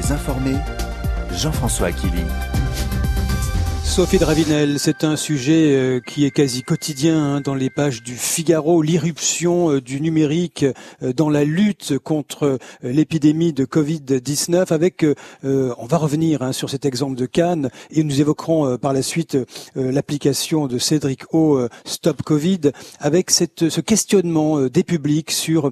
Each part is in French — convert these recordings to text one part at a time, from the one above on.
Soyez informés, Jean-François Akili. Sophie de Ravinel, c'est un sujet qui est quasi quotidien dans les pages du Figaro, l'irruption du numérique dans la lutte contre l'épidémie de Covid-19 avec, on va revenir sur cet exemple de Cannes et nous évoquerons par la suite l'application de Cédric O, Stop Covid, avec ce questionnement des publics sur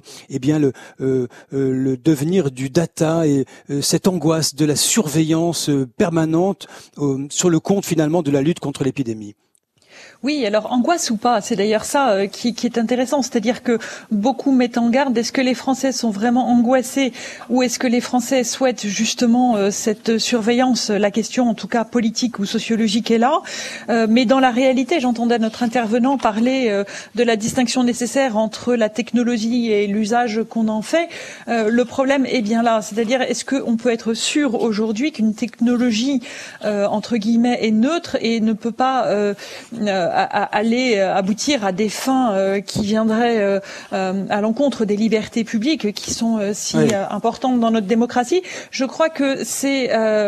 le devenir du data et cette angoisse de la surveillance permanente sur le compte finalement de la lutte contre l'épidémie. Oui, alors angoisse ou pas, c'est d'ailleurs ça qui est intéressant, c'est-à-dire que beaucoup mettent en garde, est-ce que les Français sont vraiment angoissés ou est-ce que les Français souhaitent justement cette surveillance? La question en tout cas politique ou sociologique est là, mais dans la réalité, j'entendais notre intervenant parler de la distinction nécessaire entre la technologie et l'usage qu'on en fait. Le problème est bien là, c'est-à-dire est-ce qu'on peut être sûr aujourd'hui qu'une technologie entre guillemets est neutre et ne peut pas aller aboutir à des fins qui viendraient à l'encontre des libertés publiques qui sont si importantes dans notre démocratie. Je crois que c'est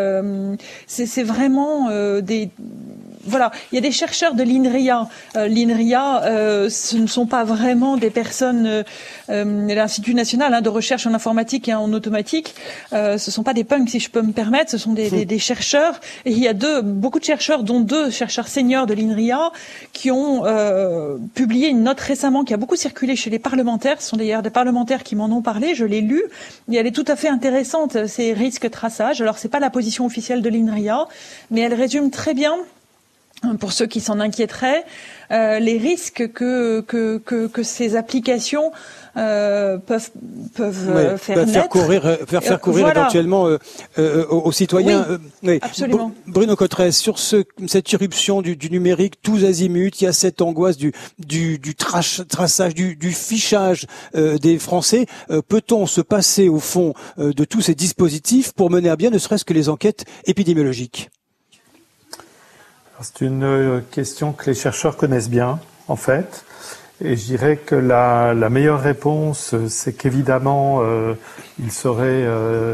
vraiment des... Voilà, il y a des chercheurs de l'INRIA. L'INRIA, ce ne sont pas vraiment des personnes, l'Institut national de recherche en informatique et en automatique. Ce sont pas des punks, si je peux me permettre. Ce sont des chercheurs. Et il y a beaucoup de chercheurs, dont 2 chercheurs seniors de l'INRIA, qui ont publié une note récemment qui a beaucoup circulé chez les parlementaires. Ce sont d'ailleurs des parlementaires qui m'en ont parlé. Je l'ai lue et elle est tout à fait intéressante. C'est risque traçage. Alors c'est pas la position officielle de l'INRIA, mais elle résume très bien, pour ceux qui s'en inquiéteraient, les risques que ces applications peuvent faire courir éventuellement aux citoyens. Oui, absolument. Bruno Cotresse, sur cette irruption du numérique tous azimuts, il y a cette angoisse du traçage, du fichage des Français. Peut-on se passer au fond de tous ces dispositifs pour mener à bien ne serait-ce que les enquêtes épidémiologiques? C'est une question que les chercheurs connaissent bien, en fait. Et je dirais que la meilleure réponse, c'est qu'évidemment, il serait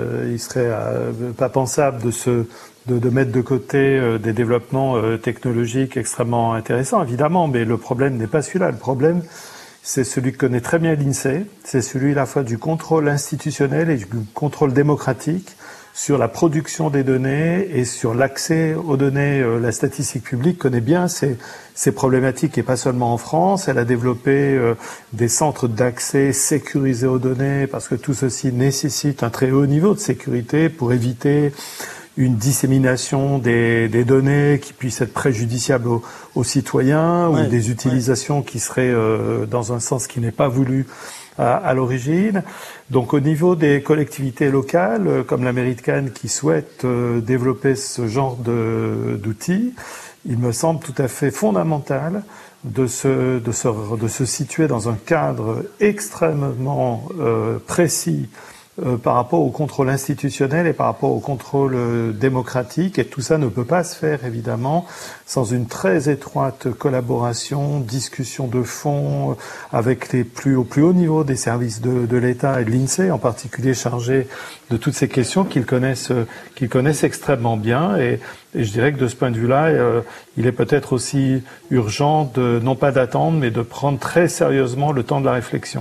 pas pensable de mettre de côté des développements technologiques extrêmement intéressants, évidemment. Mais le problème n'est pas celui-là. Le problème, c'est celui que connaît très bien l'INSEE. C'est celui à la fois du contrôle institutionnel et du contrôle démocratique sur la production des données et sur l'accès aux données. La statistique publique connaît bien ces problématiques et pas seulement en France. Elle a développé des centres d'accès sécurisés aux données parce que tout ceci nécessite un très haut niveau de sécurité pour éviter une dissémination des données qui puissent être préjudiciables aux citoyens ou des utilisations qui seraient dans un sens qui n'est pas voulu à l'origine. Donc au niveau des collectivités locales, comme la mairie de Cannes qui souhaite développer ce genre d'outils, il me semble tout à fait fondamental de se situer dans un cadre extrêmement précis par rapport au contrôle institutionnel et par rapport au contrôle démocratique. Et tout ça ne peut pas se faire, évidemment, sans une très étroite collaboration, discussion de fond avec au plus haut niveau des services de l'État et de l'INSEE, en particulier chargés de toutes ces questions qu'ils connaissent extrêmement bien. Et je dirais que de ce point de vue-là, il est peut-être aussi urgent non pas d'attendre, mais de prendre très sérieusement le temps de la réflexion.